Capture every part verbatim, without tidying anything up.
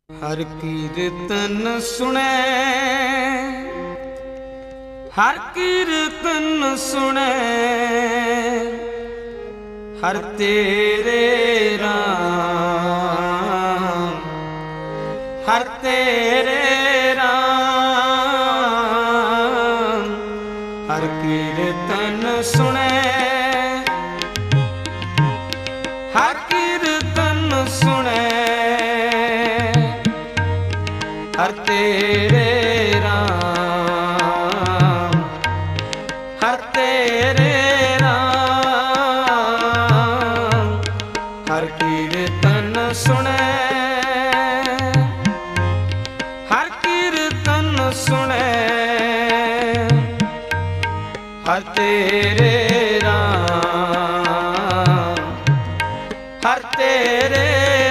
हर कीर्तन सुने, हर कीर्तन सुने, हर तेरे राम, हर तेरे राम। हर कीर्तन सुने, हर कीर्तन सुने, हर तेरे राम, हर तेरे राम। हर कीर्तन सुने, हर कीर्तन सुने, हर तेरे राम, हर तेरे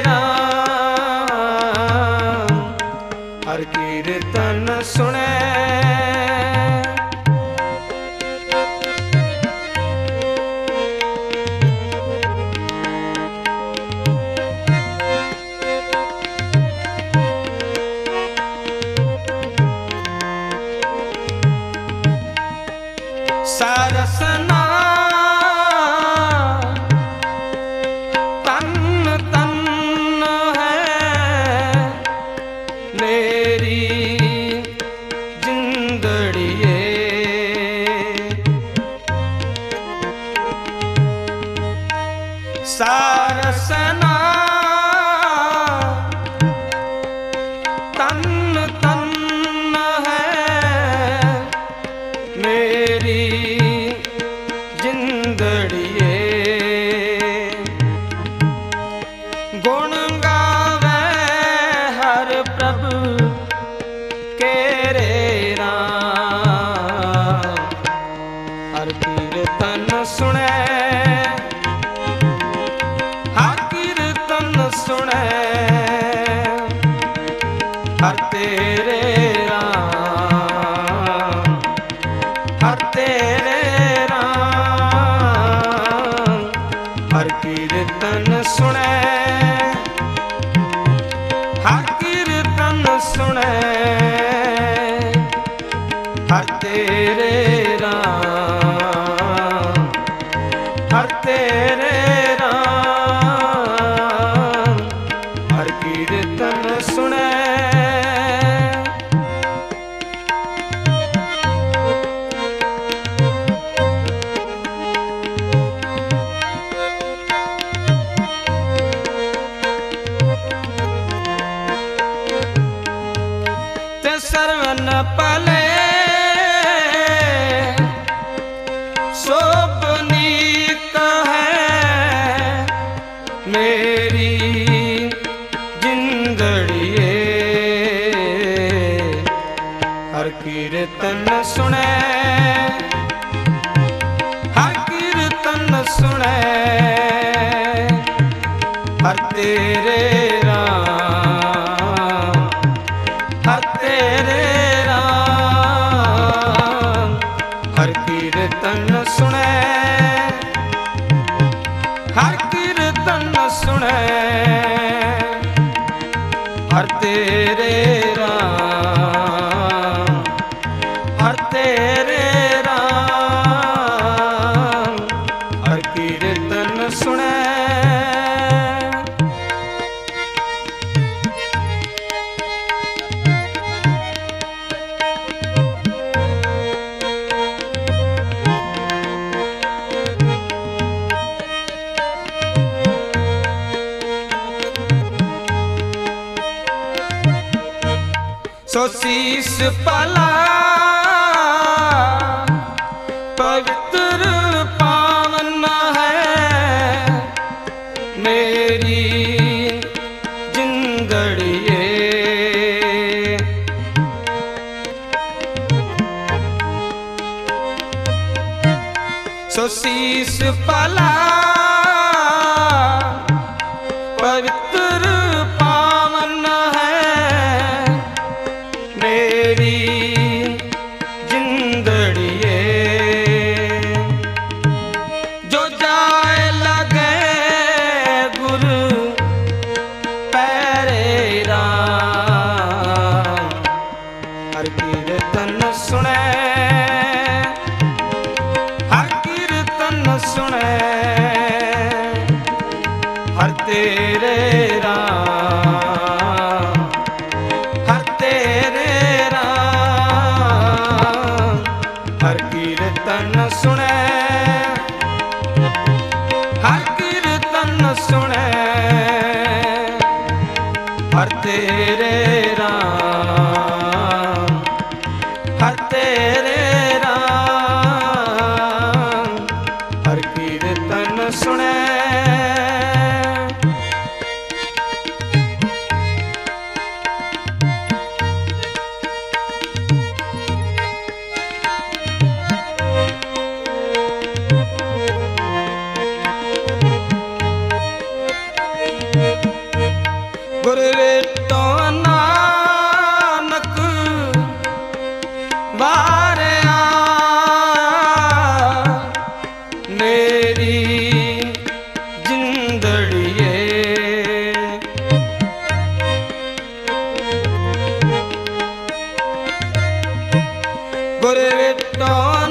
राम। हर कीर्तन सुने, सरसना तन तन है मेरी जिंदड़िए। सरसना तन तन है मेरी जिंदड़िए। गुण गावे हर प्रभु केरे राम। हर कीर्तन सुने, हर कीर्तन सुने, हर तेरे राम, हर तेरे राम। हर कीर्तन सुने, हर कीर्तन सुने, हर तेरे राम, हर तेरे राम। हर कीर्तन सुने, सर्वन पले शोभनीक है मेरी जिंदड़िए। हर कीर्तन सुने, हर कीर्तन सुने, हर तेरे राम, हर तेरे राम। हर कीर्तन सुने, हर कीर्तन सुने, हर तेरे राम, हर तेरे राम। हर कीर्तन सुने, सो शीश पला पवित्र पावन है मेरी जिंदड़िए। सो शीश पला पवित्र पावन है मेरी जिंदड़िए। जो जाए लगे गुरु पैरे राम। हर तेरे राम, हर तेरे राम, हर कीर्तन सुने। गुरु विटो नानक बारिया, मेरी जिंदड़िए। गुरु विटो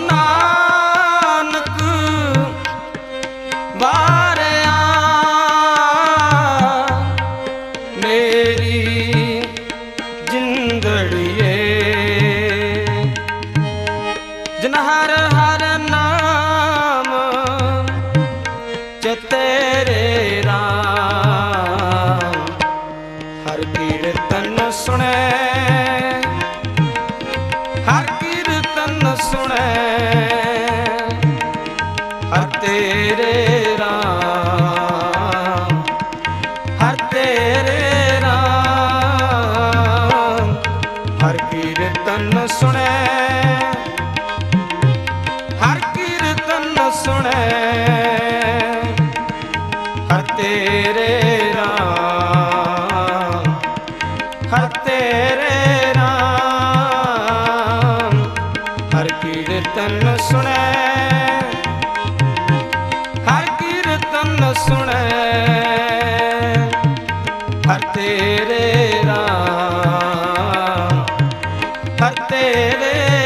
नानक बारिया, मेरी जिंदड़िए। जिन हर हर नाम चतेरे राम, हर कीर्तन सुने, हर कीर्तन सुने। हर तेरे राम, हर तेरे राम, हर कीर्तन सुने, हर कीर्तन सुने। हर तेरे राम, हर तेरे राम, हर कीर्तन सुने, हर कीर्तन सुने। हर तेरे राम, हर तेरे